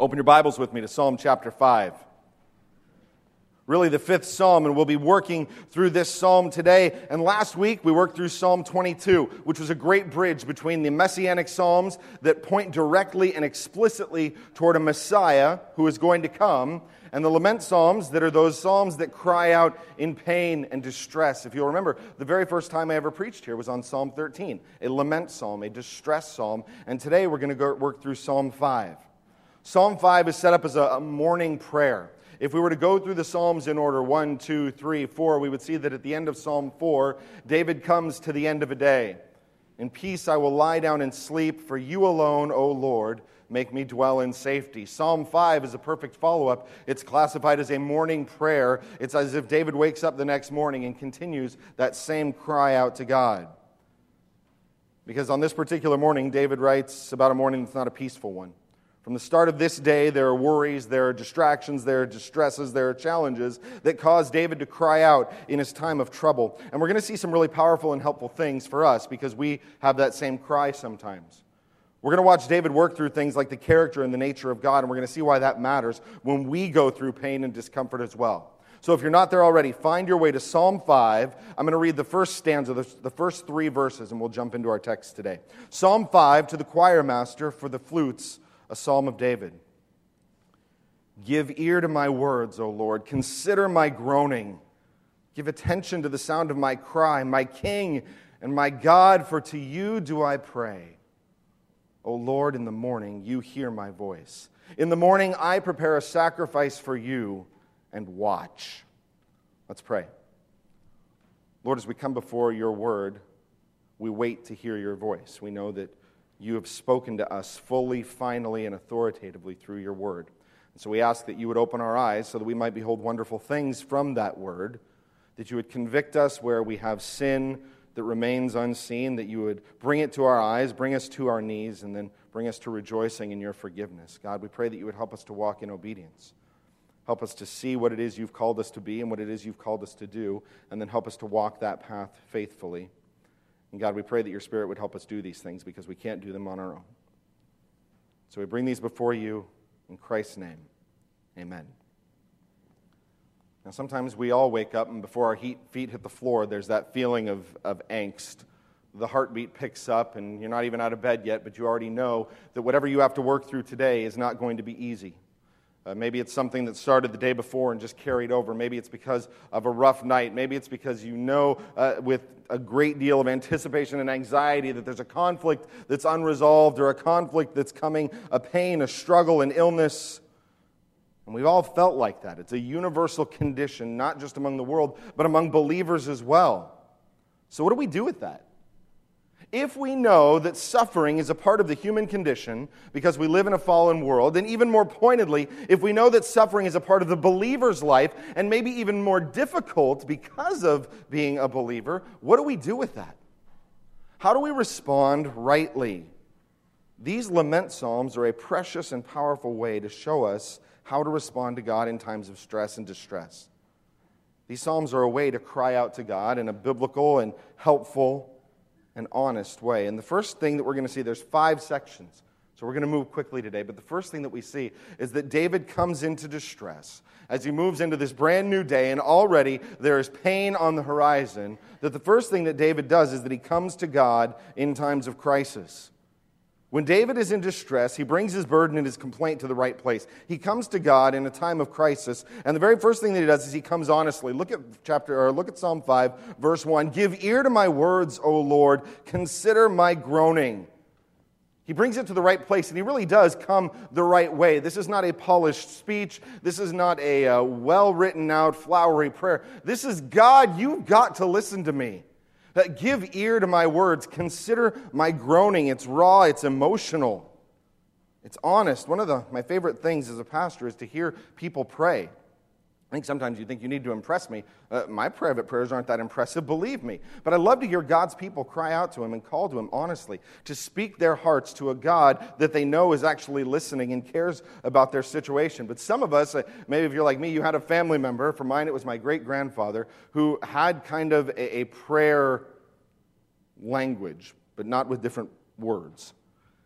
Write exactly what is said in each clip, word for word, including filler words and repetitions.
Open your Bibles with me to Psalm chapter five. Really the fifth psalm, and we'll be working through this psalm today. And last week we worked through Psalm twenty-two, which was a great bridge between the messianic psalms that point directly and explicitly toward a Messiah who is going to come, and the lament psalms that are those psalms that cry out in pain and distress. If you'll remember, the very first time I ever preached here was on Psalm thirteen, a lament psalm, a distress psalm. And today we're going to go work through Psalm five. Psalm five is set up as a morning prayer. If we were to go through the Psalms in order, one, two, three, four, we would see that at the end of Psalm four, David comes to the end of a day. In peace I will lie down and sleep, for you alone, O Lord, make me dwell in safety. Psalm five is a perfect follow-up. It's classified as a morning prayer. It's as if David wakes up the next morning and continues that same cry out to God. Because on this particular morning, David writes about a morning that's not a peaceful one. From the start of this day, there are worries, there are distractions, there are distresses, there are challenges that cause David to cry out in his time of trouble. And we're going to see some really powerful and helpful things for us because we have that same cry sometimes. We're going to watch David work through things like the character and the nature of God, and we're going to see why that matters when we go through pain and discomfort as well. So if you're not there already, find your way to Psalm five. I'm going to read the first stanza, the first three verses, and we'll jump into our text today. Psalm five, to the choir master for the flutes, a psalm of David. Give ear to my words, O Lord. Consider my groaning. Give attention to the sound of my cry, my King and my God, for to you do I pray. O Lord, in the morning you hear my voice. In the morning I prepare a sacrifice for you and watch. Let's pray. Lord, as we come before your word, we wait to hear your voice. We know that you have spoken to us fully, finally, and authoritatively through your word. And so we ask that you would open our eyes so that we might behold wonderful things from that word, that you would convict us where we have sin that remains unseen, that you would bring it to our eyes, bring us to our knees, and then bring us to rejoicing in your forgiveness. God, we pray that you would help us to walk in obedience. Help us to see what it is you've called us to be and what it is you've called us to do, and then help us to walk that path faithfully. And God, we pray that your Spirit would help us do these things because we can't do them on our own. So we bring these before you in Christ's name. Amen. Now sometimes we all wake up and before our feet hit the floor, there's that feeling of, of angst. The heartbeat picks up and you're not even out of bed yet, but you already know that whatever you have to work through today is not going to be easy. Uh, maybe it's something that started the day before and just carried over. Maybe it's because of a rough night. Maybe it's because you know uh, with a great deal of anticipation and anxiety that there's a conflict that's unresolved or a conflict that's coming, a pain, a struggle, an illness. And we've all felt like that. It's a universal condition, not just among the world, but among believers as well. So what do we do with that? If we know that suffering is a part of the human condition because we live in a fallen world, and even more pointedly, if we know that suffering is a part of the believer's life, and maybe even more difficult because of being a believer, what do we do with that? How do we respond rightly? These lament psalms are a precious and powerful way to show us how to respond to God in times of stress and distress. These psalms are a way to cry out to God in a biblical and helpful an honest way. And the first thing that we're going to see, there's five sections. So we're going to move quickly today. But the first thing that we see is that David comes into distress as he moves into this brand new day, and already there is pain on the horizon, that the first thing that David does is that he comes to God in times of crisis. When David is in distress, he brings his burden and his complaint to the right place. He comes to God in a time of crisis, and the very first thing that he does is he comes honestly. Look at chapter or look at Psalm five, verse one. Give ear to my words, O Lord. Consider my groaning. He brings it to the right place, and he really does come the right way. This is not a polished speech. This is not a uh, well-written out, flowery prayer. This is, God, you've got to listen to me. That give ear to my words. Consider my groaning. It's raw. It's emotional. It's honest. One of the, my favorite things as a pastor is to hear people pray. I think sometimes you think you need to impress me. Uh, my private prayers aren't that impressive, believe me. But I love to hear God's people cry out to him and call to him honestly, to speak their hearts to a God that they know is actually listening and cares about their situation. But some of us, uh, maybe if you're like me, you had a family member, for mine it was my great-grandfather, who had kind of a, a prayer language, but not with different words.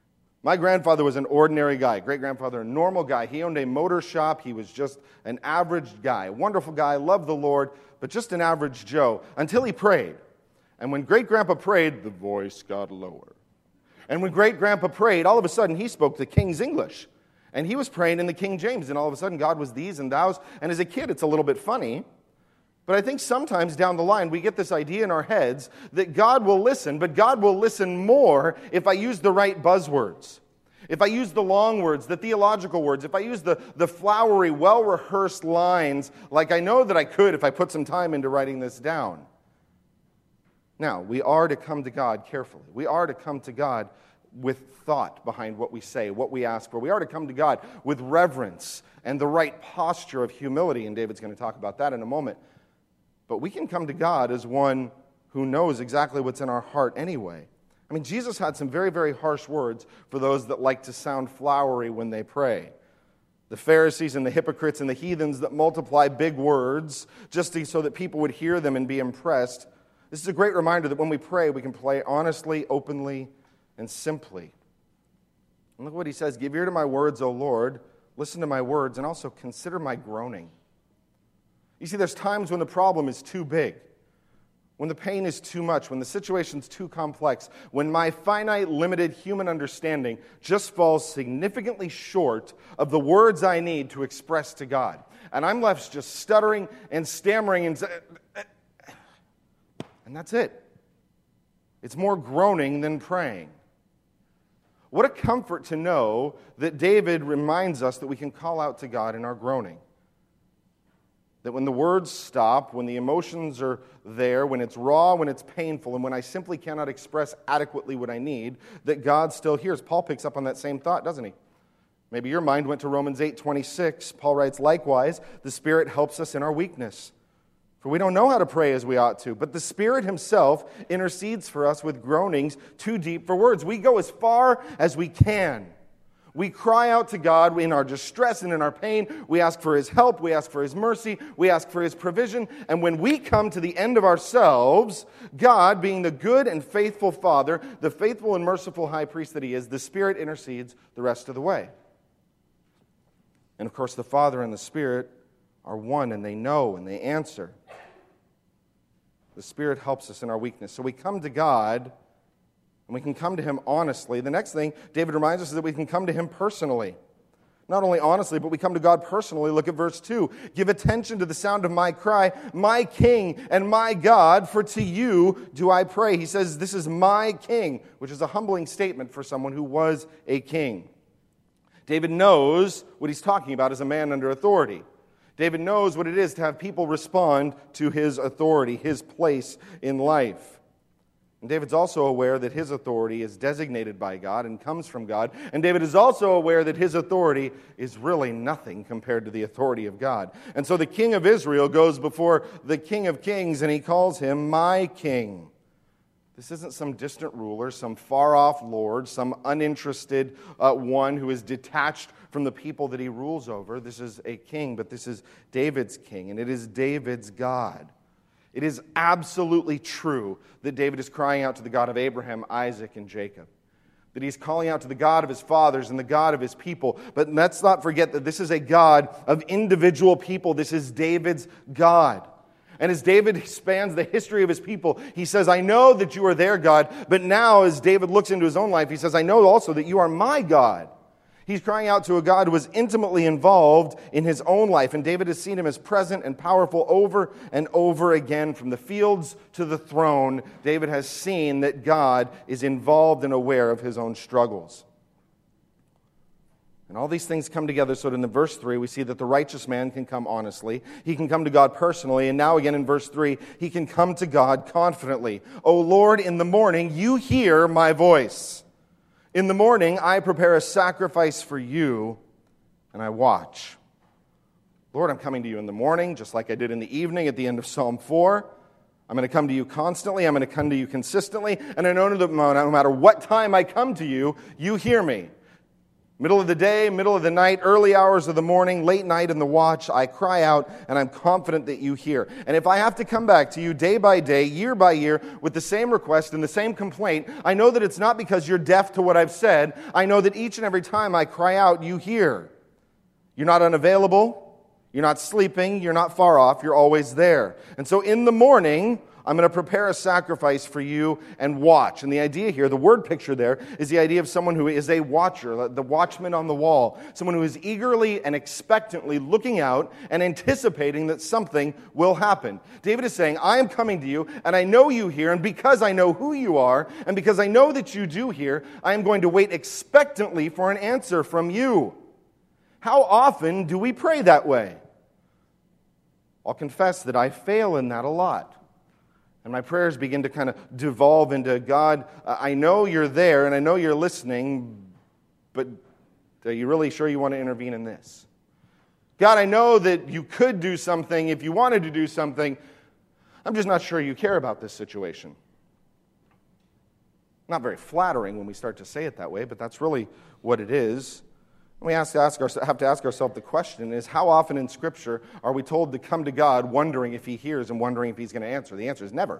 My grandfather was an ordinary guy. Great-grandfather, a normal guy. He owned a motor shop. He was just an average guy. A wonderful guy, loved the Lord, but just an average Joe until he prayed. And when great-grandpa prayed, the voice got lower. And when great-grandpa prayed, all of a sudden he spoke the King's English. And he was praying in the King James, and all of a sudden God was these and thous. And as a kid, it's a little bit funny. But I think sometimes down the line, we get this idea in our heads that God will listen, but God will listen more if I use the right buzzwords. If I use the long words, the theological words, if I use the, the flowery, well-rehearsed lines like I know that I could if I put some time into writing this down. Now, we are to come to God carefully. We are to come to God with thought behind what we say, what we ask for. We are to come to God with reverence and the right posture of humility, and David's going to talk about that in a moment. But we can come to God as one who knows exactly what's in our heart anyway. I mean, Jesus had some very, very harsh words for those that like to sound flowery when they pray. The Pharisees and the hypocrites and the heathens that multiply big words just to, so that people would hear them and be impressed. This is a great reminder that when we pray, we can pray honestly, openly, and simply. And look what he says, "Give ear to my words, O Lord. Listen to my words, and also consider my groaning." You see, there's times when the problem is too big, when the pain is too much, when the situation's too complex, when my finite, limited human understanding just falls significantly short of the words I need to express to God. And I'm left just stuttering and stammering, and, and that's it. It's more groaning than praying. What a comfort to know that David reminds us that we can call out to God in our groaning. That when the words stop, when the emotions are there, when it's raw, when it's painful, and when I simply cannot express adequately what I need, that God still hears. Paul picks up on that same thought, doesn't he? Maybe your mind went to Romans eight twenty-six. Paul writes, "Likewise, the Spirit helps us in our weakness. For we don't know how to pray as we ought to, but the Spirit himself intercedes for us with groanings too deep for words." We go as far as we can. We cry out to God in our distress and in our pain. We ask for his help. We ask for his mercy. We ask for his provision. And when we come to the end of ourselves, God, being the good and faithful Father, the faithful and merciful high priest that he is, the Spirit intercedes the rest of the way. And of course, the Father and the Spirit are one, and they know and they answer. The Spirit helps us in our weakness. So we come to God, and we can come to him honestly. The next thing David reminds us is that we can come to him personally. Not only honestly, but we come to God personally. Look at verse two. "Give attention to the sound of my cry, my King and my God, for to you do I pray." He says, this is my King, which is a humbling statement for someone who was a king. David knows what he's talking about as a man under authority. David knows what it is to have people respond to his authority, his place in life. And David's also aware that his authority is designated by God and comes from God. And David is also aware that his authority is really nothing compared to the authority of God. And so the king of Israel goes before the King of Kings, and he calls him my King. This isn't some distant ruler, some far-off lord, some uninterested uh, one who is detached from the people that he rules over. This is a king, but this is David's king, and it is David's God. It is absolutely true that David is crying out to the God of Abraham, Isaac, and Jacob. That he's calling out to the God of his fathers and the God of his people. But let's not forget that this is a God of individual people. This is David's God. And as David spans the history of his people, he says, I know that you are their God. But now as David looks into his own life, he says, I know also that you are my God. He's crying out to a God who was intimately involved in his own life. And David has seen him as present and powerful over and over again. From the fields to the throne, David has seen that God is involved and aware of his own struggles. And all these things come together so that in the verse three, we see that the righteous man can come honestly. He can come to God personally. And now again in verse three, he can come to God confidently. O Lord, in the morning you hear my voice. In the morning, I prepare a sacrifice for you, and I watch. Lord, I'm coming to you in the morning, just like I did in the evening at the end of Psalm four. I'm going to come to you constantly. I'm going to come to you consistently. And I know that no matter what time I come to you, you hear me. Middle of the day, middle of the night, early hours of the morning, late night in the watch, I cry out, and I'm confident that you hear. And if I have to come back to you day by day, year by year, with the same request and the same complaint, I know that it's not because you're deaf to what I've said. I know that each and every time I cry out, you hear. You're not unavailable. You're not sleeping. You're not far off. You're always there. And so in the morning, I'm going to prepare a sacrifice for you and watch. And the idea here, the word picture there, is the idea of someone who is a watcher, the watchman on the wall, someone who is eagerly and expectantly looking out and anticipating that something will happen. David is saying, I am coming to you, and I know you hear, and because I know who you are, and because I know that you do hear, I am going to wait expectantly for an answer from you. How often do we pray that way? I'll confess that I fail in that a lot. And my prayers begin to kind of devolve into, God, I know you're there and I know you're listening, but are you really sure you want to intervene in this? God, I know that you could do something if you wanted to do something. I'm just not sure you care about this situation. Not very flattering when we start to say it that way, but that's really what it is. We have to ask ourselves, have to ask ourselves the question is, how often in Scripture are we told to come to God wondering if He hears and wondering if He's going to answer? The answer is never.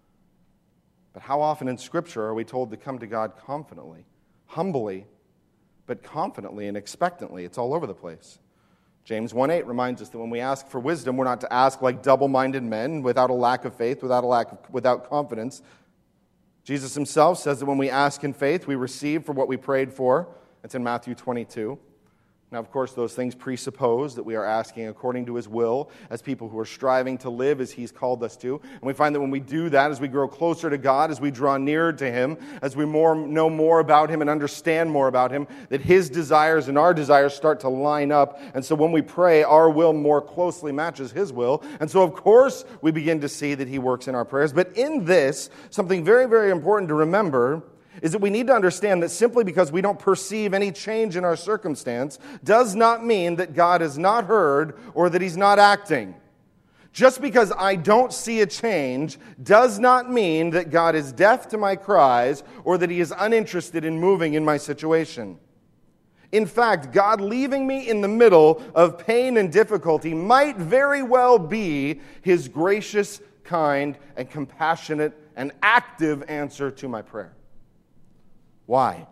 But how often in Scripture are we told to come to God confidently, humbly, but confidently and expectantly? It's all over the place. James one eight reminds us that when we ask for wisdom, we're not to ask like double-minded men without a lack of faith, without a lack of, without confidence. Jesus Himself says that when we ask in faith, we receive for what we prayed for. It's in Matthew twenty-two. Now, of course, those things presuppose that we are asking according to His will as people who are striving to live as He's called us to. And we find that when we do that, as we grow closer to God, as we draw nearer to Him, as we more know more about Him and understand more about Him, that His desires and our desires start to line up. And so when we pray, our will more closely matches His will. And so, of course, we begin to see that He works in our prayers. But in this, something very, very important to remember is that we need to understand that simply because we don't perceive any change in our circumstance does not mean that God has not heard or that He's not acting. Just because I don't see a change does not mean that God is deaf to my cries or that He is uninterested in moving in my situation. In fact, God leaving me in the middle of pain and difficulty might very well be His gracious, kind, and compassionate and active answer to my prayer. Why?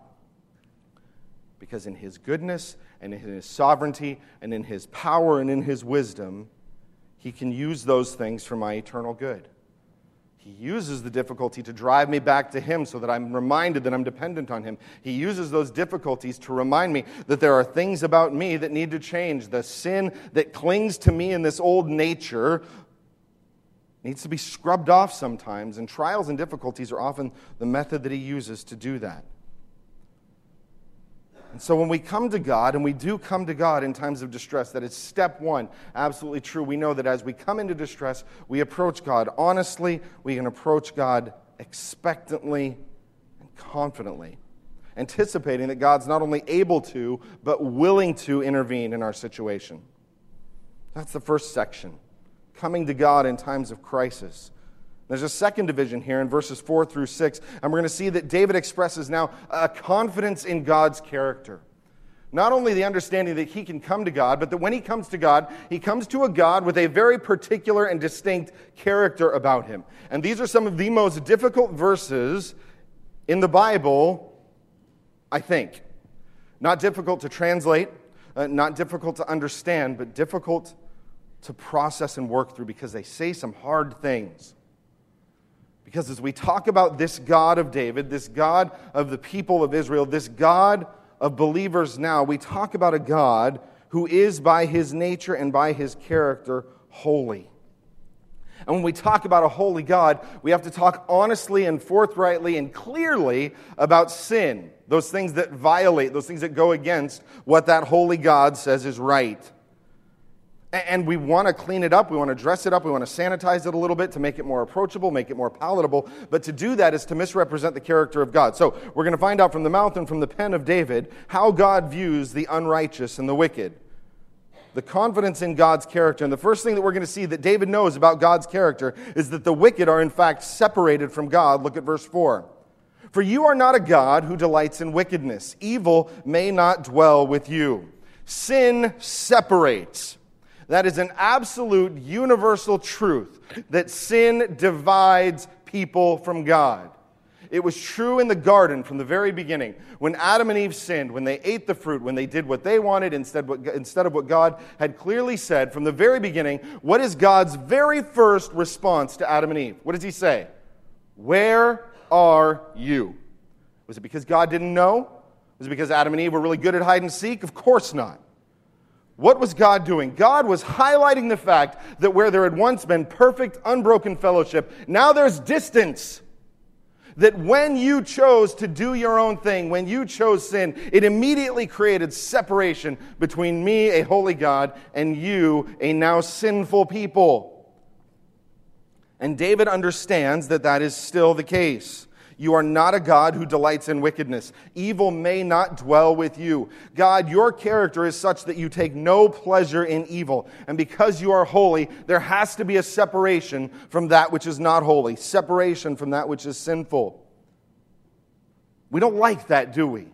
Because in His goodness and in His sovereignty and in His power and in His wisdom, He can use those things for my eternal good. He uses the difficulty to drive me back to Him so that I'm reminded that I'm dependent on Him. He uses those difficulties to remind me that there are things about me that need to change. The sin that clings to me in this old nature needs to be scrubbed off sometimes, and trials and difficulties are often the method that He uses to do that. And so when we come to God, and we do come to God in times of distress, that is step one, absolutely true. We know that as we come into distress, we approach God honestly, we can approach God expectantly and confidently, anticipating that God's not only able to, but willing to intervene in our situation. That's the first section, coming to God in times of crisis. There's a second division here in verses four through six, and we're going to see that David expresses now a confidence in God's character. Not only the understanding that he can come to God, but that when he comes to God, he comes to a God with a very particular and distinct character about Him. And these are some of the most difficult verses in the Bible, I think. Not difficult to translate, uh, not difficult to understand, but difficult to process and work through because they say some hard things. Because as we talk about this God of David, this God of the people of Israel, this God of believers now, we talk about a God who is by His nature and by His character holy. And when we talk about a holy God, we have to talk honestly and forthrightly and clearly about sin, those things that violate, those things that go against what that holy God says is right. And we want to clean it up, we want to dress it up, we want to sanitize it a little bit to make it more approachable, make it more palatable. But to do that is to misrepresent the character of God. So we're going to find out from the mouth and from the pen of David how God views the unrighteous and the wicked. The confidence in God's character. And the first thing that we're going to see that David knows about God's character is that the wicked are in fact separated from God. Look at verse four. For you are not a God who delights in wickedness. Evil may not dwell with you. Sin separates. That is an absolute universal truth, that sin divides people from God. It was true in the garden from the very beginning. When Adam and Eve sinned, when they ate the fruit, when they did what they wanted instead, instead of what God had clearly said from the very beginning, what is God's very first response to Adam and Eve? What does he say? Where are you? Was it because God didn't know? Was it because Adam and Eve were really good at hide and seek? Of course not. What was God doing? God was highlighting the fact that where there had once been perfect, unbroken fellowship, now there's distance. That when you chose to do your own thing, when you chose sin, it immediately created separation between me, a holy God, and you, a now sinful people. And David understands that that is still the case. You are not a God who delights in wickedness. Evil may not dwell with you. God, your character is such that you take no pleasure in evil. And because you are holy, there has to be a separation from that which is not holy, separation from that which is sinful. We don't like that, do we?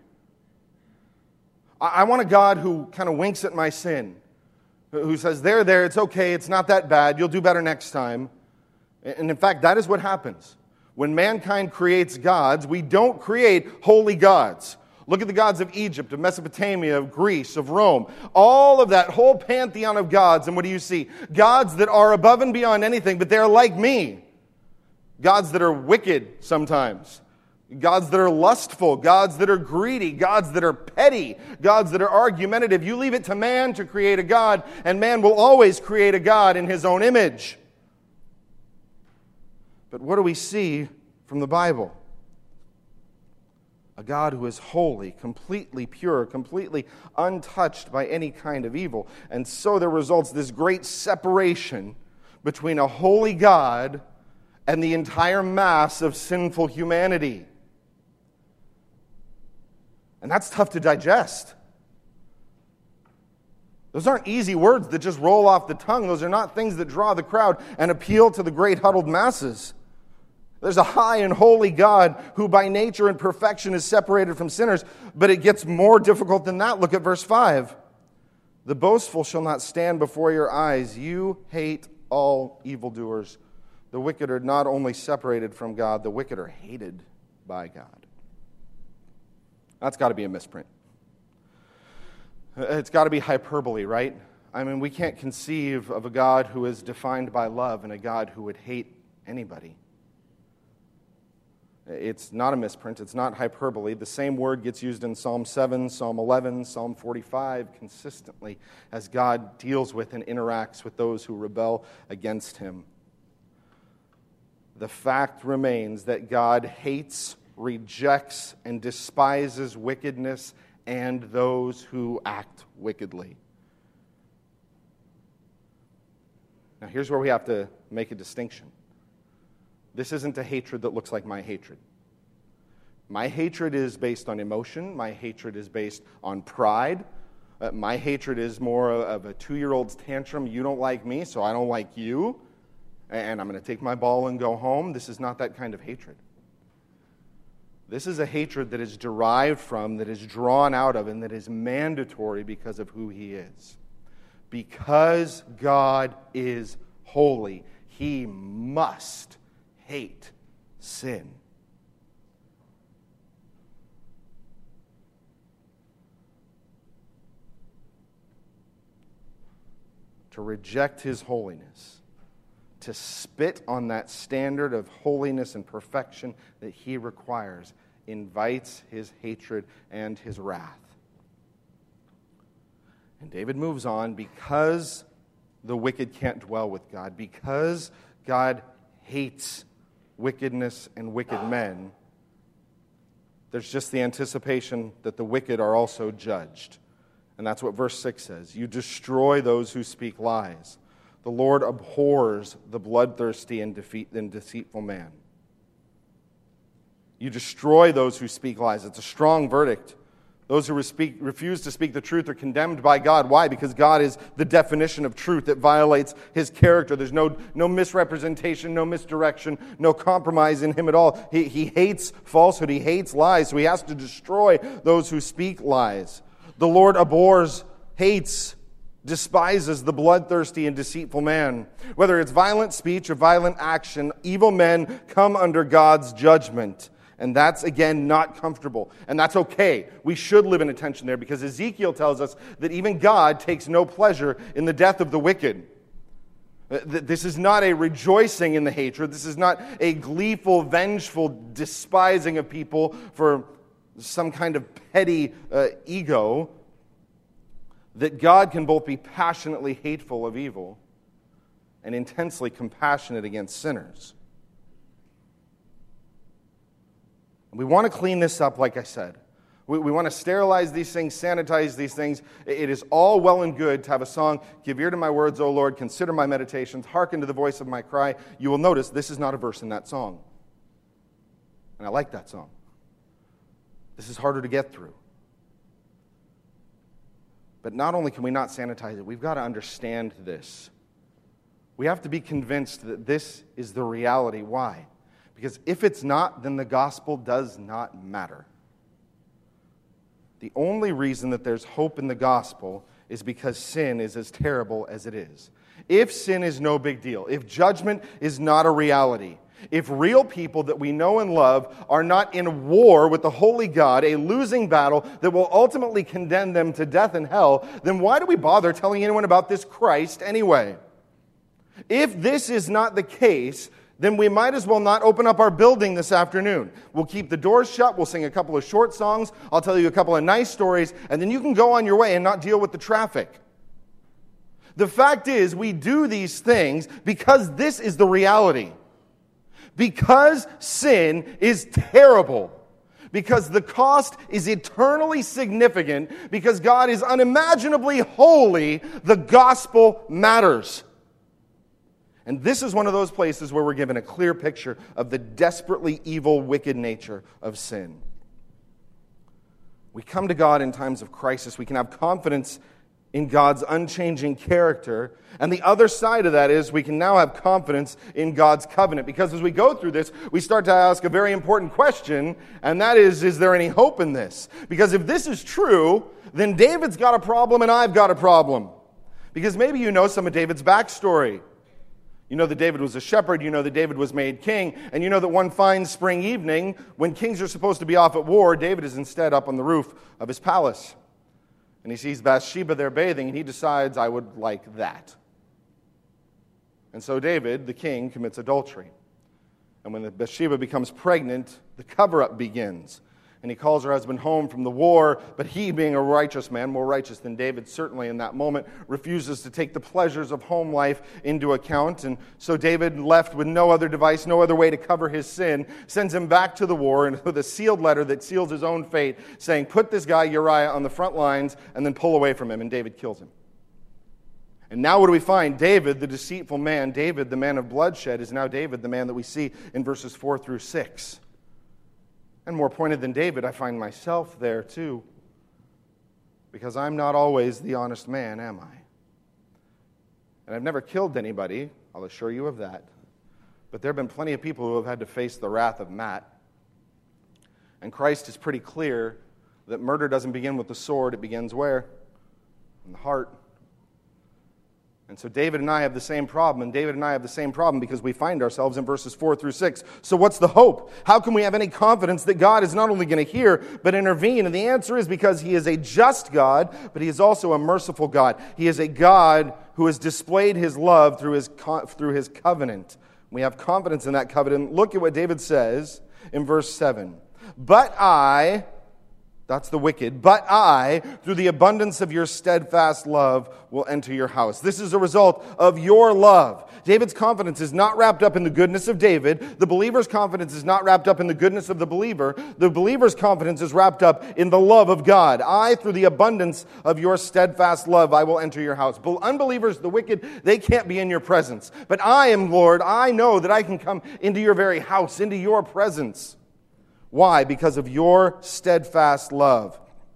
I want a God who kind of winks at my sin, who says, there, there, it's okay, it's not that bad, you'll do better next time. And in fact, that is what happens. When mankind creates gods, we don't create holy gods. Look at the gods of Egypt, of Mesopotamia, of Greece, of Rome. All of that whole pantheon of gods, and what do you see? Gods that are above and beyond anything, but they're like me. Gods that are wicked sometimes. Gods that are lustful. Gods that are greedy. Gods that are petty. Gods that are argumentative. You leave it to man to create a god, and man will always create a god in his own image. But what do we see from the Bible? A God who is holy, completely pure, completely untouched by any kind of evil. And so there results this great separation between a holy God and the entire mass of sinful humanity. And that's tough to digest. Those aren't easy words that just roll off the tongue. Those are not things that draw the crowd and appeal to the great huddled masses. There's a high and holy God who by nature and perfection is separated from sinners, but it gets more difficult than that. Look at verse five. The boastful shall not stand before your eyes. You hate all evildoers. The wicked are not only separated from God, the wicked are hated by God. That's got to be a misprint. It's got to be hyperbole, right? I mean, we can't conceive of a God who is defined by love and a God who would hate anybody. It's not a misprint. It's not hyperbole. The same word gets used in Psalm seven, Psalm eleven, Psalm forty-five consistently as God deals with and interacts with those who rebel against him. The fact remains that God hates, rejects, and despises wickedness and those who act wickedly. Now, here's where we have to make a distinction. This isn't a hatred that looks like my hatred. My hatred is based on emotion. My hatred is based on pride. Uh, my hatred is more of a two-year-old's tantrum. You don't like me, so I don't like you. And I'm going to take my ball and go home. This is not that kind of hatred. This is a hatred that is derived from, that is drawn out of, and that is mandatory because of who he is. Because God is holy, he must hate sin. To reject his holiness, to spit on that standard of holiness and perfection that he requires, invites his hatred and his wrath. And David moves on, because the wicked can't dwell with God, because God hates wickedness and wicked men, there's just the anticipation that the wicked are also judged. And that's what verse six says. You destroy those who speak lies. The Lord abhors the bloodthirsty and defeat and deceitful man. You destroy those who speak lies. It's a strong verdict. Those who speak, refuse to speak the truth are condemned by God. Why? Because God is the definition of truth. It violates his character. There's no, no misrepresentation, no misdirection, no compromise in him at all. He, he hates falsehood. He hates lies. So he has to destroy those who speak lies. The Lord abhors, hates, despises the bloodthirsty and deceitful man. Whether it's violent speech or violent action, evil men come under God's judgment. And that's, again, not comfortable. And that's okay. We should live in a tension there because Ezekiel tells us that even God takes no pleasure in the death of the wicked. This is not a rejoicing in the hatred. This is not a gleeful, vengeful despising of people for some kind of petty uh, ego. That God can both be passionately hateful of evil and intensely compassionate against sinners. We want to clean this up, like I said. We, we want to sterilize these things, sanitize these things. It is all well and good to have a song, "Give ear to my words, O Lord, consider my meditations, hearken to the voice of my cry." You will notice this is not a verse in that song. And I like that song. This is harder to get through. But not only can we not sanitize it, we've got to understand this. We have to be convinced that this is the reality. Why? Because if it's not, then the gospel does not matter. The only reason that there's hope in the gospel is because sin is as terrible as it is. If sin is no big deal, if judgment is not a reality, if real people that we know and love are not in war with the holy God, a losing battle that will ultimately condemn them to death and hell, then why do we bother telling anyone about this Christ anyway? If this is not the case, then we might as well not open up our building this afternoon. We'll keep the doors shut, we'll sing a couple of short songs, I'll tell you a couple of nice stories, and then you can go on your way and not deal with the traffic. The fact is, we do these things because this is the reality. Because sin is terrible. Because the cost is eternally significant. Because God is unimaginably holy, the gospel matters. And this is one of those places where we're given a clear picture of the desperately evil, wicked nature of sin. We come to God in times of crisis. We can have confidence in God's unchanging character. And the other side of that is we can now have confidence in God's covenant. Because as we go through this, we start to ask a very important question, and that is, is there any hope in this? Because if this is true, then David's got a problem and I've got a problem. Because maybe you know some of David's backstory. You know that David was a shepherd, you know that David was made king, and you know that one fine spring evening, when kings are supposed to be off at war, David is instead up on the roof of his palace. And he sees Bathsheba there bathing, and he decides, I would like that. And so David, the king, commits adultery. And when Bathsheba becomes pregnant, the cover-up begins. And he calls her husband home from the war, but he, being a righteous man, more righteous than David certainly in that moment, refuses to take the pleasures of home life into account. And so David, left with no other device, no other way to cover his sin, sends him back to the war and with a sealed letter that seals his own fate, saying, put this guy Uriah on the front lines and then pull away from him. And David kills him. And now what do we find? David, the deceitful man, David, the man of bloodshed, is now David, the man that we see in verses four through six. And more pointed than David, I find myself there too. Because I'm not always the honest man, am I? And I've never killed anybody, I'll assure you of that. But there have been plenty of people who have had to face the wrath of Matt. And Christ is pretty clear that murder doesn't begin with the sword, it begins where? In the heart. And so David and I have the same problem, and David and I have the same problem because we find ourselves in verses four through six. So what's the hope? How can we have any confidence that God is not only going to hear, but intervene? And the answer is because He is a just God, but He is also a merciful God. He is a God who has displayed His love through His, co- through his covenant. We have confidence in that covenant. Look at what David says in verse seven. But I... That's the wicked. But I, through the abundance of your steadfast love, will enter your house. This is a result of your love. David's confidence is not wrapped up in the goodness of David. The believer's confidence is not wrapped up in the goodness of the believer. The believer's confidence is wrapped up in the love of God. I, through the abundance of your steadfast love, I will enter your house. Unbelievers, the wicked, they can't be in your presence. But I am, Lord, I know that I can come into your very house, into your presence. Why? Because of your steadfast love.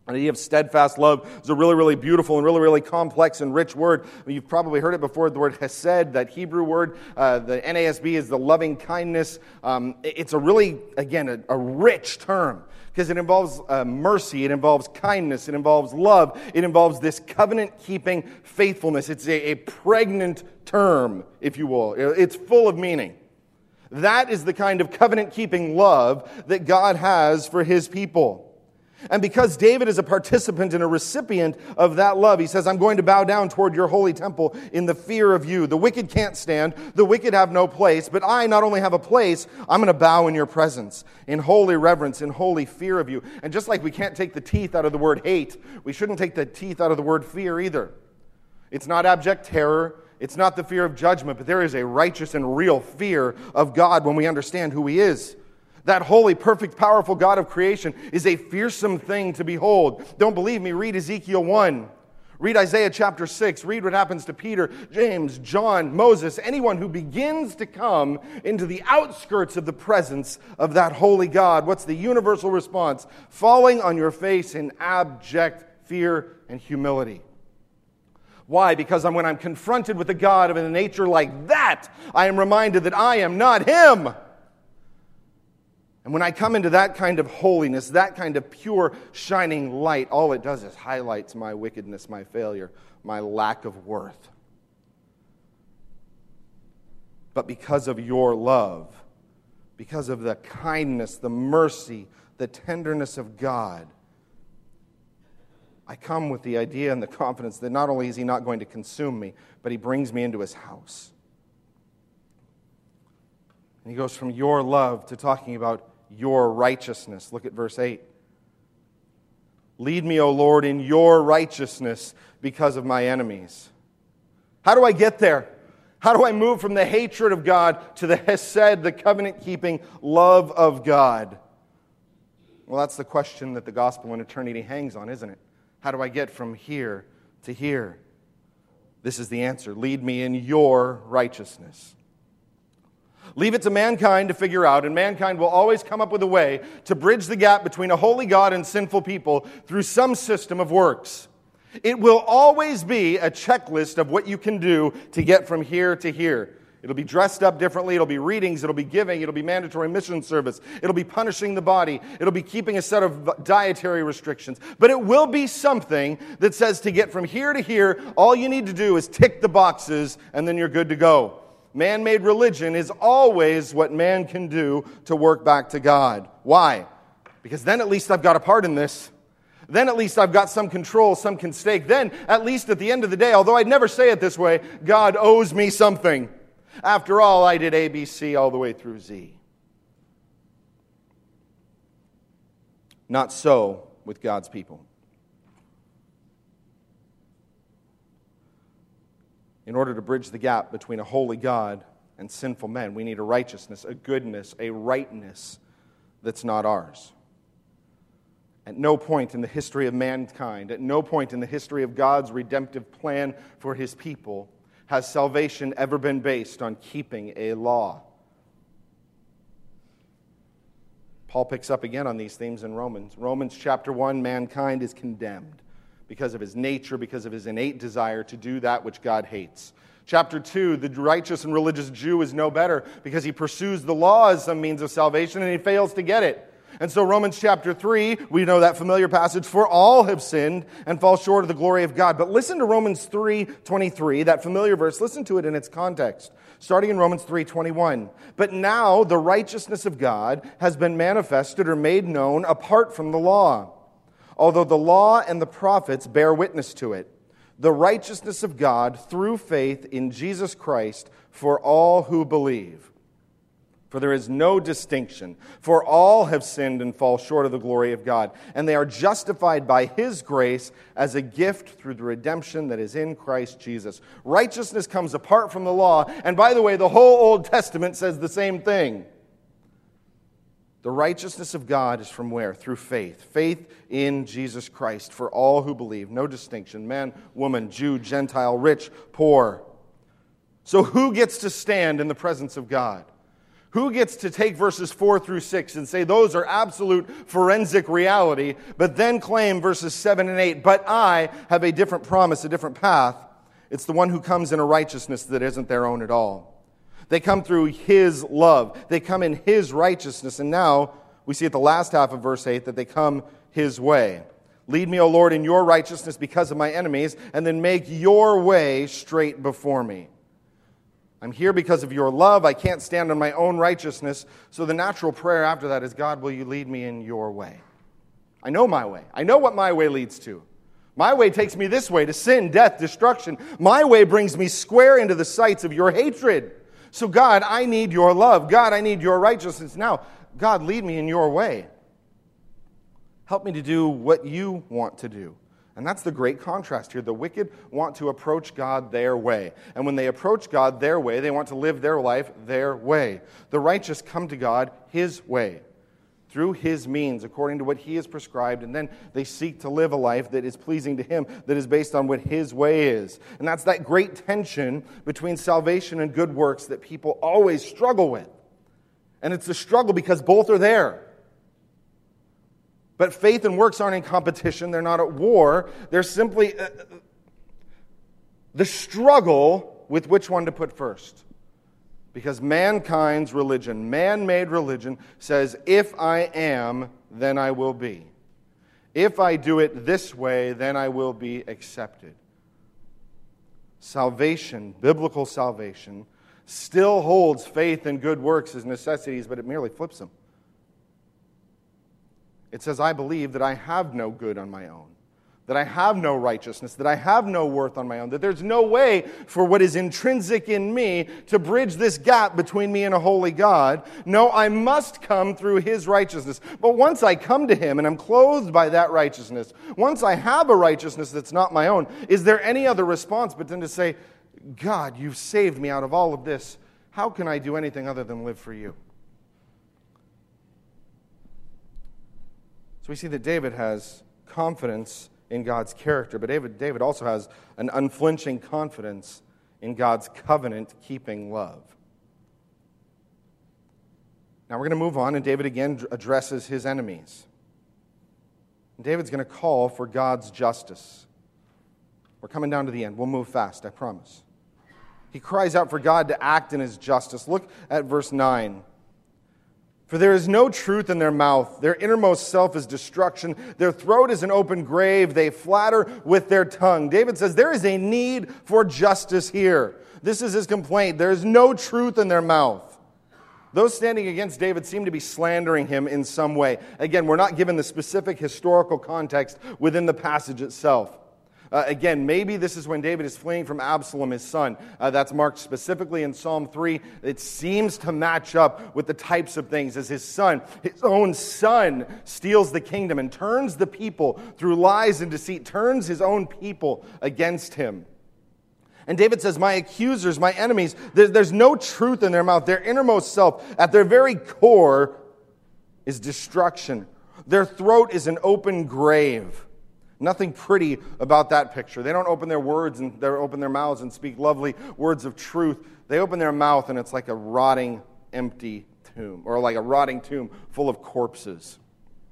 The idea of steadfast love is a really, really beautiful and really, really complex and rich word. You've probably heard it before, the word hesed, that Hebrew word. Uh, the N A S B is the loving kindness. Um, it's a really, again, a, a rich term because it involves uh, mercy, it involves kindness, it involves love, it involves this covenant-keeping faithfulness. It's a, a pregnant term, if you will. It's full of meaning. That is the kind of covenant-keeping love that God has for His people. And because David is a participant and a recipient of that love, he says, I'm going to bow down toward your holy temple in the fear of you. The wicked can't stand. The wicked have no place. But I not only have a place, I'm going to bow in your presence in holy reverence, in holy fear of you. And just like we can't take the teeth out of the word hate, we shouldn't take the teeth out of the word fear either. It's not abject terror. It's not the fear of judgment. But there is a righteous and real fear of God when we understand who He is. That holy, perfect, powerful God of creation is a fearsome thing to behold. Don't believe me? Read Ezekiel one. Read Isaiah chapter six. Read what happens to Peter, James, John, Moses, anyone who begins to come into the outskirts of the presence of that holy God. What's the universal response? Falling on your face in abject fear and humility. Why? Because when I'm confronted with a God of a nature like that, I am reminded that I am not Him. And when I come into that kind of holiness, that kind of pure, shining light, all it does is highlights my wickedness, my failure, my lack of worth. But because of your love, because of the kindness, the mercy, the tenderness of God, I come with the idea and the confidence that not only is He not going to consume me, but He brings me into His house. And He goes from your love to talking about your righteousness. Look at verse eight. Lead me, O Lord, in your righteousness because of my enemies. How do I get there? How do I move from the hatred of God to the hesed, the covenant-keeping love of God? Well, that's the question that the gospel and eternity hangs on, isn't it? How do I get from here to here? This is the answer. Lead me in your righteousness. Leave it to mankind to figure out, and mankind will always come up with a way to bridge the gap between a holy God and sinful people through some system of works. It will always be a checklist of what you can do to get from here to here. It'll be dressed up differently, it'll be readings, it'll be giving, it'll be mandatory mission service, it'll be punishing the body, it'll be keeping a set of dietary restrictions. But it will be something that says to get from here to here, all you need to do is tick the boxes and then you're good to go. Man-made religion is always what man can do to work back to God. Why? Because then at least I've got a part in this. Then at least I've got some control, some stake. Then at least at the end of the day, although I'd never say it this way, God owes me something. After all, I did A, B, C all the way through Z. Not so with God's people. In order to bridge the gap between a holy God and sinful men, we need a righteousness, a goodness, a rightness that's not ours. At no point in the history of mankind, at no point in the history of God's redemptive plan for His people, has salvation ever been based on keeping a law. Paul picks up again on these themes in Romans. Romans chapter one, mankind is condemned because of his nature, because of his innate desire to do that which God hates. Chapter two, the righteous and religious Jew is no better because he pursues the law as some means of salvation and he fails to get it. And so Romans chapter three, we know that familiar passage, for all have sinned and fall short of the glory of God. But listen to Romans three twenty-three, that familiar verse. Listen to it in its context. Starting in Romans three twenty-one. But now the righteousness of God has been manifested or made known apart from the law, although the law and the prophets bear witness to it. The righteousness of God through faith in Jesus Christ for all who believe. For there is no distinction, for all have sinned and fall short of the glory of God, and they are justified by His grace as a gift through the redemption that is in Christ Jesus. Righteousness comes apart from the law, and by the way, the whole Old Testament says the same thing. The righteousness of God is from where? Through faith. Faith in Jesus Christ for all who believe. No distinction, man, woman, Jew, Gentile, rich, poor. So who gets to stand in the presence of God? Who gets to take verses four through six and say those are absolute forensic reality, but then claim verses seven and eight, but I have a different promise, a different path? It's the one who comes in a righteousness that isn't their own at all. They come through His love. They come in His righteousness. And now we see at the last half of verse eight that they come His way. Lead me, O Lord, in your righteousness because of my enemies, and then make your way straight before me. I'm here because of your love. I can't stand on my own righteousness. So the natural prayer after that is, God, will you lead me in your way? I know my way. I know what my way leads to. My way takes me this way, to sin, death, destruction. My way brings me square into the sights of your hatred. So God, I need your love. God, I need your righteousness. Now, God, lead me in your way. Help me to do what you want to do. And that's the great contrast here. The wicked want to approach God their way. And when they approach God their way, they want to live their life their way. The righteous come to God His way, through His means, according to what He has prescribed. And then they seek to live a life that is pleasing to Him, that is based on what His way is. And that's that great tension between salvation and good works that people always struggle with. And it's a struggle because both are there. But faith and works aren't in competition. They're not at war. They're simply uh, the struggle with which one to put first. Because mankind's religion, man-made religion, says, if I am, then I will be. If I do it this way, then I will be accepted. Salvation, biblical salvation, still holds faith and good works as necessities, but it merely flips them. It says, I believe that I have no good on my own, that I have no righteousness, that I have no worth on my own, that there's no way for what is intrinsic in me to bridge this gap between me and a holy God. No, I must come through His righteousness. But once I come to Him and I'm clothed by that righteousness, once I have a righteousness that's not my own, is there any other response but then to say, God, you've saved me out of all of this. How can I do anything other than live for you? So we see that David has confidence in God's character, but David, David also has an unflinching confidence in God's covenant-keeping love. Now we're going to move on, and David again addresses his enemies. And David's going to call for God's justice. We're coming down to the end. We'll move fast, I promise. He cries out for God to act in His justice. Look at verse nine. For there is no truth in their mouth. Their innermost self is destruction. Their throat is an open grave. They flatter with their tongue. David says there is a need for justice here. This is his complaint. There is no truth in their mouth. Those standing against David seem to be slandering him in some way. Again, we're not given the specific historical context within the passage itself. Uh, again, maybe this is when David is fleeing from Absalom, his son. Uh, that's marked specifically in Psalm three. It seems to match up with the types of things as his son, his own son, steals the kingdom and turns the people through lies and deceit, turns his own people against him. And David says, my accusers, my enemies, there, there's no truth in their mouth. Their innermost self, at their very core, is destruction. Their throat is an open grave. Nothing pretty about that picture. They don't open their words and they open their mouths and speak lovely words of truth. They open their mouth and it's like a rotting, empty tomb, or like a rotting tomb full of corpses.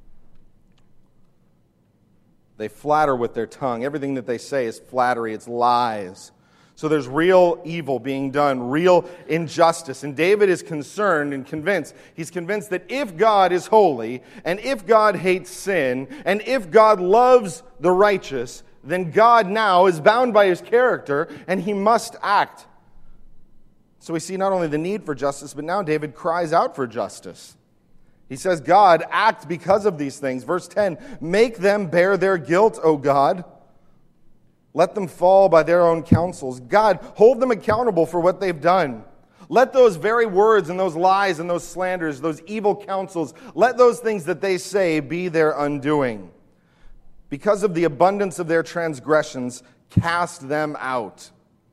They flatter with their tongue. Everything that they say is flattery. It's lies. So there's real evil being done, real injustice. And David is concerned and convinced. He's convinced that if God is holy, and if God hates sin, and if God loves the righteous, then God now is bound by His character, and He must act. So we see not only the need for justice, but now David cries out for justice. He says, God, act because of these things. Verse ten, make them bear their guilt, O God. Let them fall by their own counsels. God, hold them accountable for what they've done. Let those very words and those lies and those slanders, those evil counsels, let those things that they say be their undoing. Because of the abundance of their transgressions, cast them out.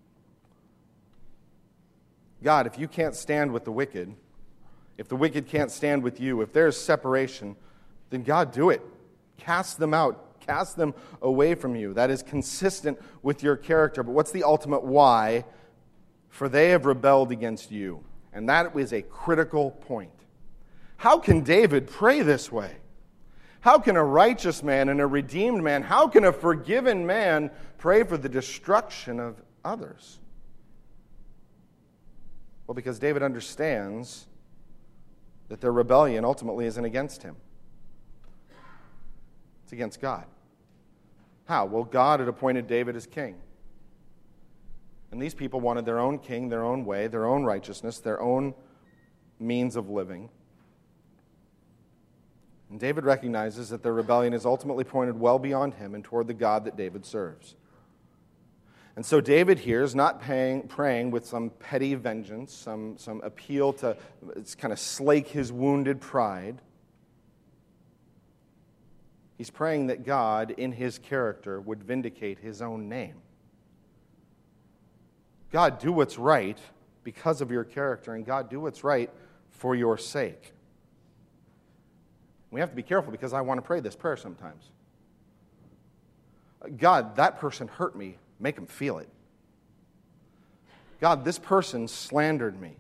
God, if you can't stand with the wicked, if the wicked can't stand with you, if there's separation, then God, do it. Cast them out. Cast them away from you. That is consistent with your character. But what's the ultimate why? For they have rebelled against you. And that is a critical point. How can David pray this way? How can a righteous man and a redeemed man, how can a forgiven man pray for the destruction of others? Well, because David understands that their rebellion ultimately isn't against him. It's against God. How? Well, God had appointed David as king. And these people wanted their own king, their own way, their own righteousness, their own means of living. And David recognizes that their rebellion is ultimately pointed well beyond him and toward the God that David serves. And so David here is not paying, praying with some petty vengeance, some, some appeal to kind of slake his wounded pride. He's praying that God, in his character, would vindicate his own name. God, do what's right because of your character, and God, do what's right for your sake. We have to be careful because I want to pray this prayer sometimes. God, that person hurt me. Make them feel it. God, this person slandered me.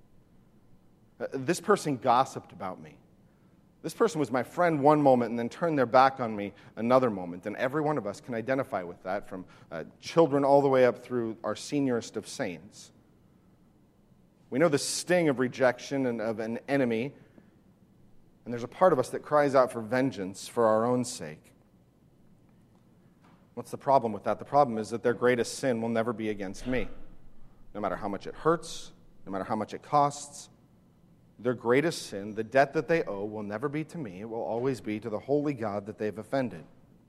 This person gossiped about me. This person was my friend one moment and then turned their back on me another moment. And every one of us can identify with that, from uh, children all the way up through our seniorest of saints. We know the sting of rejection and of an enemy. And there's a part of us that cries out for vengeance for our own sake. What's the problem with that? The problem is that their greatest sin will never be against me. No matter how much it hurts, no matter how much it costs, their greatest sin, the debt that they owe, will never be to me. It will always be to the holy God that they've offended.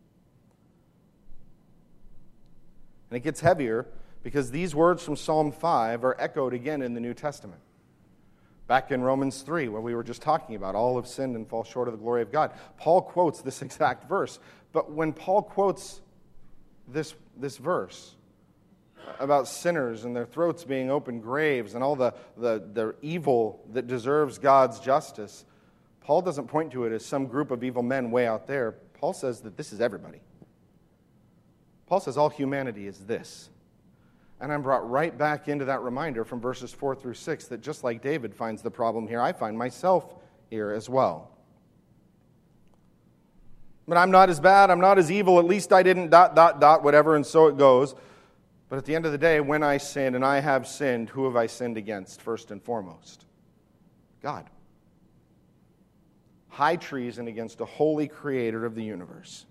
And it gets heavier because these words from Psalm five are echoed again in the New Testament. Back in Romans three, where we were just talking about all have sinned and fall short of the glory of God, Paul quotes this exact verse. But when Paul quotes this, this verse about sinners and their throats being open graves and all the, the, the evil that deserves God's justice, Paul doesn't point to it as some group of evil men way out there. Paul says that this is everybody. Paul says all humanity is this. And I'm brought right back into that reminder from verses four through six that just like David finds the problem here, I find myself here as well. But I'm not as bad, I'm not as evil, at least I didn't dot, dot, dot, whatever, and so it goes. But at the end of the day, when I sin, and I have sinned, who have I sinned against first and foremost? God. High treason against a holy creator of the universe.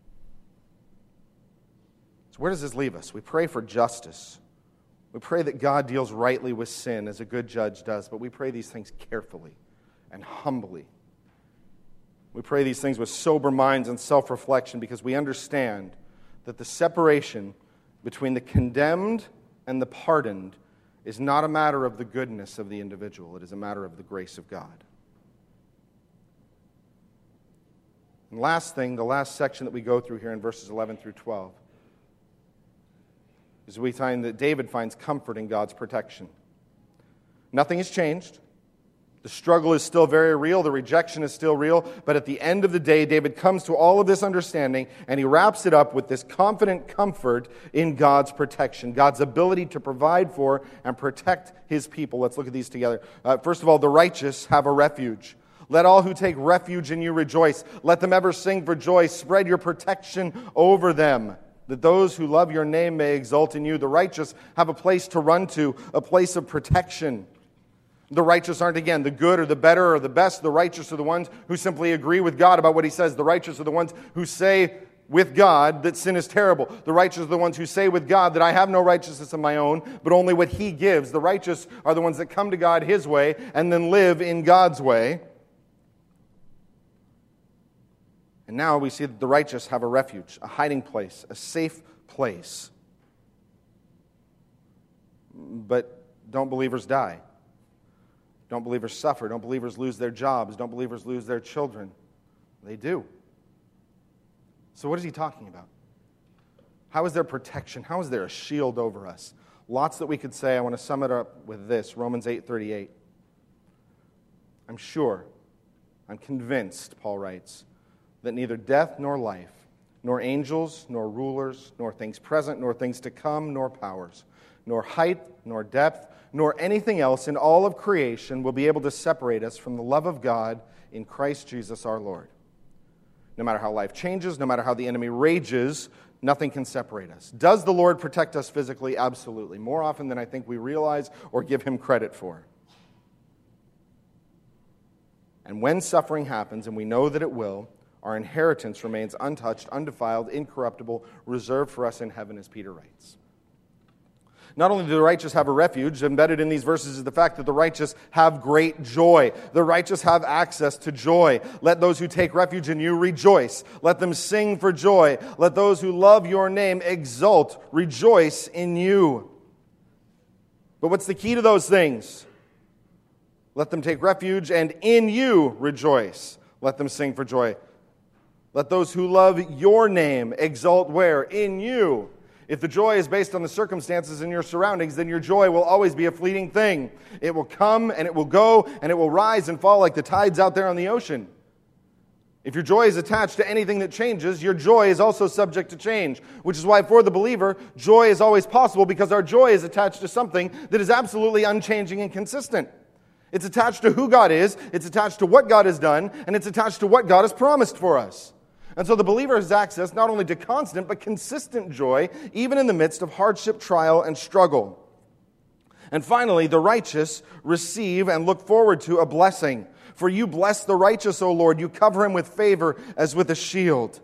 So where does this leave us? We pray for justice. We pray that God deals rightly with sin as a good judge does, but we pray these things carefully and humbly. We pray these things with sober minds and self-reflection because we understand that the separation between the condemned and the pardoned is not a matter of the goodness of the individual. It is a matter of the grace of God. And last thing, the last section that we go through here in verses eleven through twelve, is we find that David finds comfort in God's protection. Nothing has changed. The struggle is still very real. The rejection is still real. But at the end of the day, David comes to all of this understanding, and he wraps it up with this confident comfort in God's protection, God's ability to provide for and protect his people. Let's look at these together. Uh, first of all, the righteous have a refuge. Let all who take refuge in you rejoice. Let them ever sing for joy. Spread your protection over them, that those who love your name may exult in you. The righteous have a place to run to, a place of protection. The righteous aren't, again, the good or the better or the best. The righteous are the ones who simply agree with God about what he says. The righteous are the ones who say with God that sin is terrible. The righteous are the ones who say with God that I have no righteousness of my own, but only what he gives. The righteous are the ones that come to God his way and then live in God's way. And now we see that the righteous have a refuge, a hiding place, a safe place. But don't believers die? Don't believers suffer? Don't believers lose their jobs? Don't believers lose their children? They do. So what is he talking about? How is there protection? How is there a shield over us? Lots that we could say. I want to sum it up with this, Romans eight thirty-eight. I'm sure, I'm convinced, Paul writes, that neither death nor life, nor angels, nor rulers, nor things present, nor things to come, nor powers, nor height, nor depth, nor anything else in all of creation will be able to separate us from the love of God in Christ Jesus our Lord. No matter how life changes, no matter how the enemy rages, nothing can separate us. Does the Lord protect us physically? Absolutely. More often than I think we realize or give him credit for. And when suffering happens, and we know that it will, our inheritance remains untouched, undefiled, incorruptible, reserved for us in heaven, as Peter writes. Not only do the righteous have a refuge, embedded in these verses is the fact that the righteous have great joy. The righteous have access to joy. Let those who take refuge in you rejoice. Let them sing for joy. Let those who love your name exult, rejoice in you. But what's the key to those things? Let them take refuge, and in you rejoice. Let them sing for joy. Let those who love your name exult where? In you. If the joy is based on the circumstances in your surroundings, then your joy will always be a fleeting thing. It will come and it will go and it will rise and fall like the tides out there on the ocean. If your joy is attached to anything that changes, your joy is also subject to change, which is why for the believer, joy is always possible because our joy is attached to something that is absolutely unchanging and consistent. It's attached to who God is, it's attached to what God has done, and it's attached to what God has promised for us. And so the believer has access not only to constant but consistent joy, even in the midst of hardship, trial, and struggle. And finally, the righteous receive and look forward to a blessing. For you bless the righteous, O Lord. You cover him with favor as with a shield.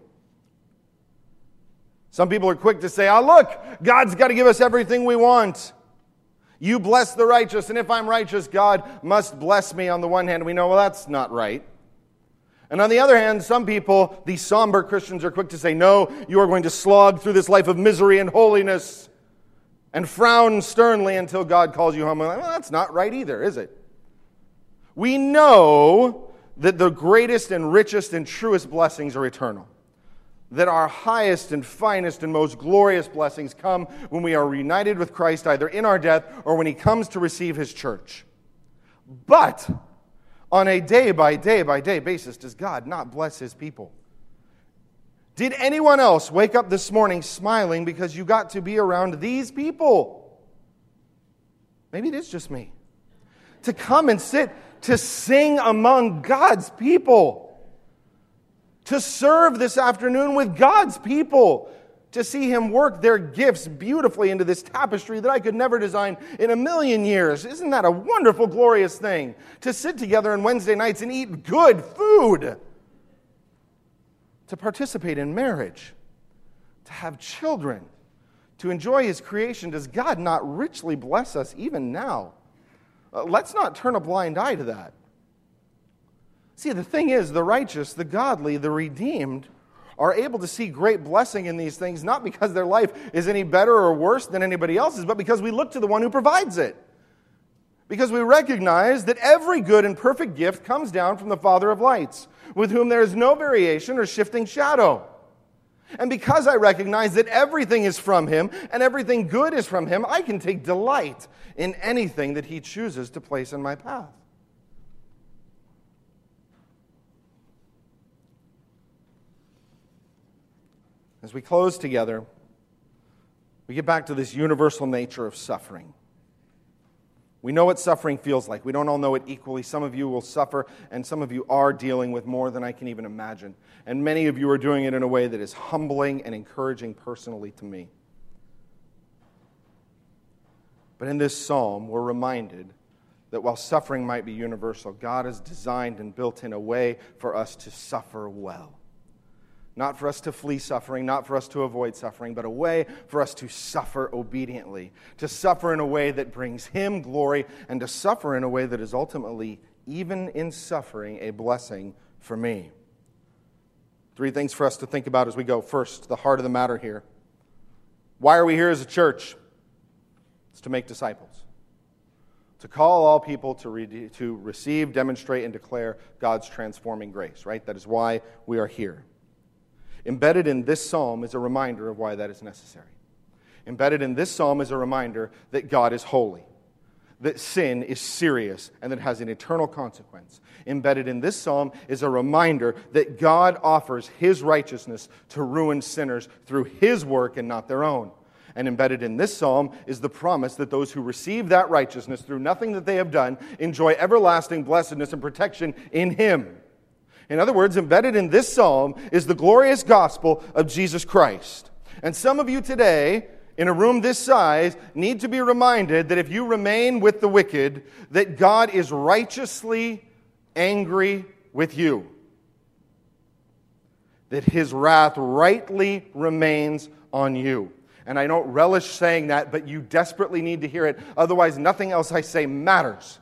Some people are quick to say, oh, look, God's got to give us everything we want. You bless the righteous, and if I'm righteous, God must bless me. On the one hand, we know, well, that's not right. And on the other hand, some people, these somber Christians, are quick to say, no, you are going to slog through this life of misery and holiness and frown sternly until God calls you home. Well, that's not right either, is it? We know that the greatest and richest and truest blessings are eternal. That our highest and finest and most glorious blessings come when we are reunited with Christ, either in our death or when he comes to receive his church. But on a day-by-day-by-day basis, does God not bless his people? Did anyone else wake up this morning smiling because you got to be around these people? Maybe it is just me. To come and sit, to sing among God's people. To serve this afternoon with God's people. To see him work their gifts beautifully into this tapestry that I could never design in a million years. Isn't that a wonderful, glorious thing? To sit together on Wednesday nights and eat good food. To participate in marriage. To have children. To enjoy his creation. Does God not richly bless us even now? Uh, let's not turn a blind eye to that. See, the thing is, the righteous, the godly, the redeemed are able to see great blessing in these things, not because their life is any better or worse than anybody else's, but because we look to the one who provides it. Because we recognize that every good and perfect gift comes down from the Father of lights, with whom there is no variation or shifting shadow. And because I recognize that everything is from him and everything good is from him, I can take delight in anything that he chooses to place in my path. As we close together, we get back to this universal nature of suffering. We know what suffering feels like. We don't all know it equally. Some of you will suffer, and some of you are dealing with more than I can even imagine. And many of you are doing it in a way that is humbling and encouraging personally to me. But in this psalm, we're reminded that while suffering might be universal, God has designed and built in a way for us to suffer well. Not for us to flee suffering, not for us to avoid suffering, but a way for us to suffer obediently, to suffer in a way that brings him glory, and to suffer in a way that is ultimately, even in suffering, a blessing for me. Three things for us to think about as we go. First, the heart of the matter here. Why are we here as a church? It's to make disciples. To call all people to, re- to receive, demonstrate, and declare God's transforming grace, right? That is why we are here. Embedded in this psalm is a reminder of why that is necessary. Embedded in this psalm is a reminder that God is holy. that sin is serious and that it has an eternal consequence. Embedded in this psalm is a reminder that God offers His righteousness to ruined sinners through His work and not their own. And embedded in this psalm is the promise that those who receive that righteousness through nothing that they have done enjoy everlasting blessedness and protection in Him. In other words, embedded in this psalm is the glorious gospel of Jesus Christ. And some of you today, in a room this size, need to be reminded that if you remain with the wicked, that God is righteously angry with you. That His wrath rightly remains on you. And I don't relish saying that, but you desperately need to hear it. Otherwise, nothing else I say matters.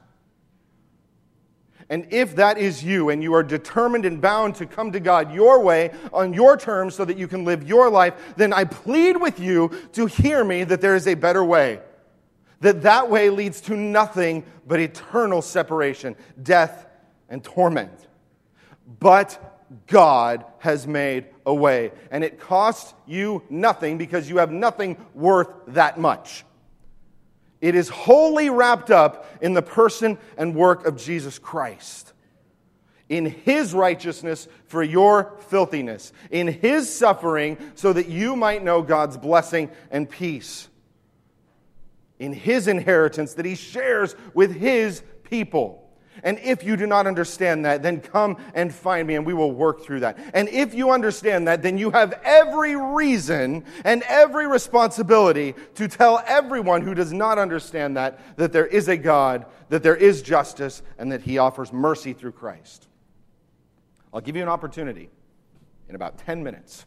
And if that is you, and you are determined and bound to come to God your way, on your terms, so that you can live your life, then I plead with you to hear me that there is a better way. That that way leads to nothing but eternal separation, death, and torment. But God has made a way. And it costs you nothing because you have nothing worth that much. It is wholly wrapped up in the person and work of Jesus Christ. In His righteousness for your filthiness. In His suffering so that you might know God's blessing and peace. In His inheritance that He shares with His people. And if you do not understand that, then come and find me and we will work through that. And if you understand that, then you have every reason and every responsibility to tell everyone who does not understand that, that there is a God, that there is justice, and that He offers mercy through Christ. I'll give you an opportunity in about ten minutes.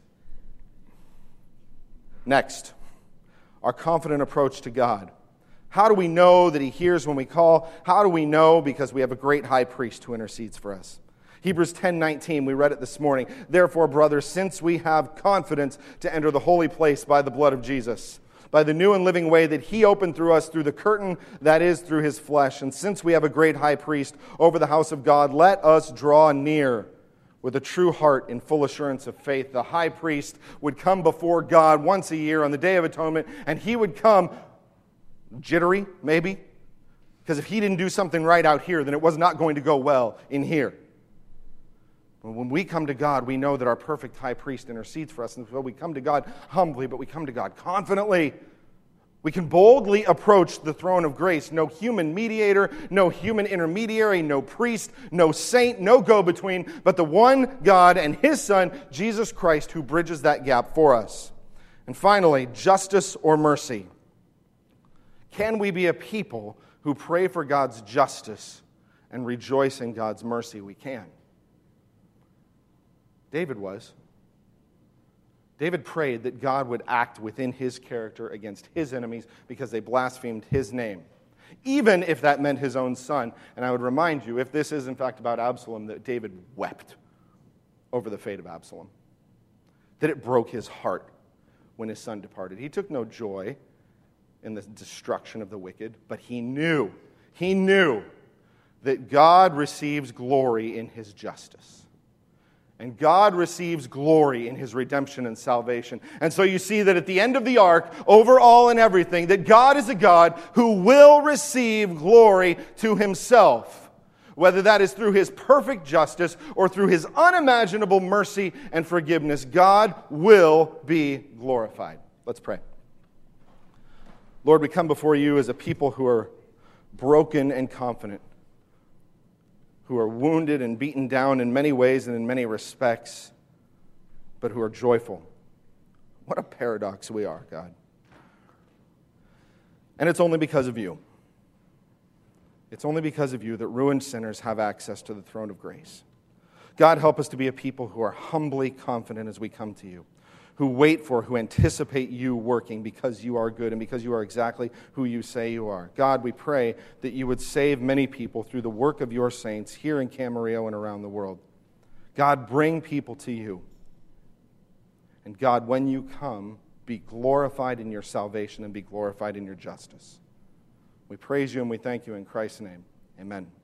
Next, our confident approach to God. How do we know that He hears when we call? How do we know? Because we have a great high priest who intercedes for us. Hebrews ten nineteen, we read it this morning. Therefore, brothers, since we have confidence to enter the holy place by the blood of Jesus, by the new and living way that He opened through us through the curtain that is through His flesh, and since we have a great high priest over the house of God, let us draw near with a true heart in full assurance of faith. The high priest would come before God once a year on the Day of Atonement, and he would come jittery, maybe, because if he didn't do something right out here, then it was not going to go well in here. But when we come to God, we know that our perfect high priest intercedes for us, and so we come to God humbly, but we come to God confidently. We can boldly approach the throne of grace. No human mediator, no human intermediary, no priest, no saint, no go-between, but the one God and His Son, Jesus Christ, who bridges that gap for us. And finally, justice or mercy. Can we be a people who pray for God's justice and rejoice in God's mercy? We can. David was. David prayed that God would act within His character against His enemies because they blasphemed His name, even if that meant his own son. And I would remind you, if this is in fact about Absalom, that David wept over the fate of Absalom, that it broke his heart when his son departed. He took no joy in the destruction of the wicked, but he knew, he knew that God receives glory in His justice. And God receives glory in His redemption and salvation. And so you see that at the end of the arc, over all and everything, that God is a God who will receive glory to Himself, whether that is through His perfect justice or through His unimaginable mercy and forgiveness. God will be glorified. Let's pray. Lord, we come before You as a people who are broken and confident, who are wounded and beaten down in many ways and in many respects, but who are joyful. What a paradox we are, God. And it's only because of You. It's only because of You that ruined sinners have access to the throne of grace. God, help us to be a people who are humbly confident as we come to You, who wait for, who anticipate You working because You are good and because You are exactly who You say You are. God, we pray that You would save many people through the work of Your saints here in Camarillo and around the world. God, bring people to You. And God, when You come, be glorified in Your salvation and be glorified in Your justice. We praise You and we thank You in Christ's name. Amen.